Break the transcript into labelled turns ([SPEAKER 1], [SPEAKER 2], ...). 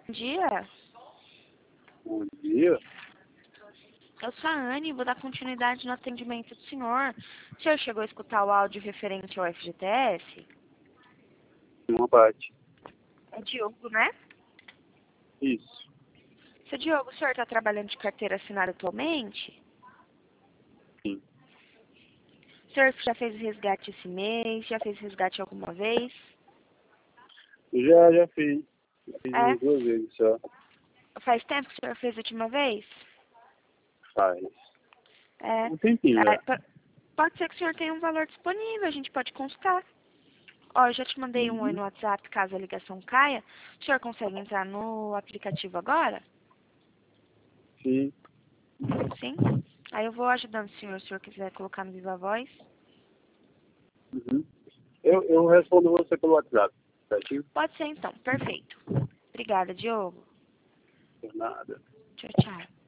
[SPEAKER 1] Bom dia,
[SPEAKER 2] Bom dia.
[SPEAKER 1] eu sou a Anne, vou dar continuidade no atendimento do senhor. O senhor chegou a escutar o áudio referente ao FGTS?
[SPEAKER 2] Uma parte.
[SPEAKER 1] É Diogo, né?
[SPEAKER 2] Isso.
[SPEAKER 1] Seu Diogo, o senhor está trabalhando de carteira assinada atualmente?
[SPEAKER 2] Sim.
[SPEAKER 1] O senhor já fez resgate esse mês? Já fez resgate alguma vez?
[SPEAKER 2] Já fiz. Fiz
[SPEAKER 1] É?
[SPEAKER 2] umas 2 vezes só.
[SPEAKER 1] Faz tempo que o senhor fez a última vez?
[SPEAKER 2] Faz.
[SPEAKER 1] É.
[SPEAKER 2] Um tempinho já.
[SPEAKER 1] Pode ser que o senhor tenha um valor disponível, a gente pode consultar. Ó, eu já te mandei um oi
[SPEAKER 2] Uhum.
[SPEAKER 1] no WhatsApp, caso a ligação caia. O senhor consegue entrar no aplicativo agora?
[SPEAKER 2] Sim.
[SPEAKER 1] Sim? Aí eu vou ajudando o senhor, se o senhor quiser colocar no Viva Voz.
[SPEAKER 2] Uhum. Eu respondo você pelo WhatsApp, certinho?
[SPEAKER 1] Pode ser então, perfeito. Obrigada, Diogo.
[SPEAKER 2] Por nada.
[SPEAKER 1] Tchau, tchau.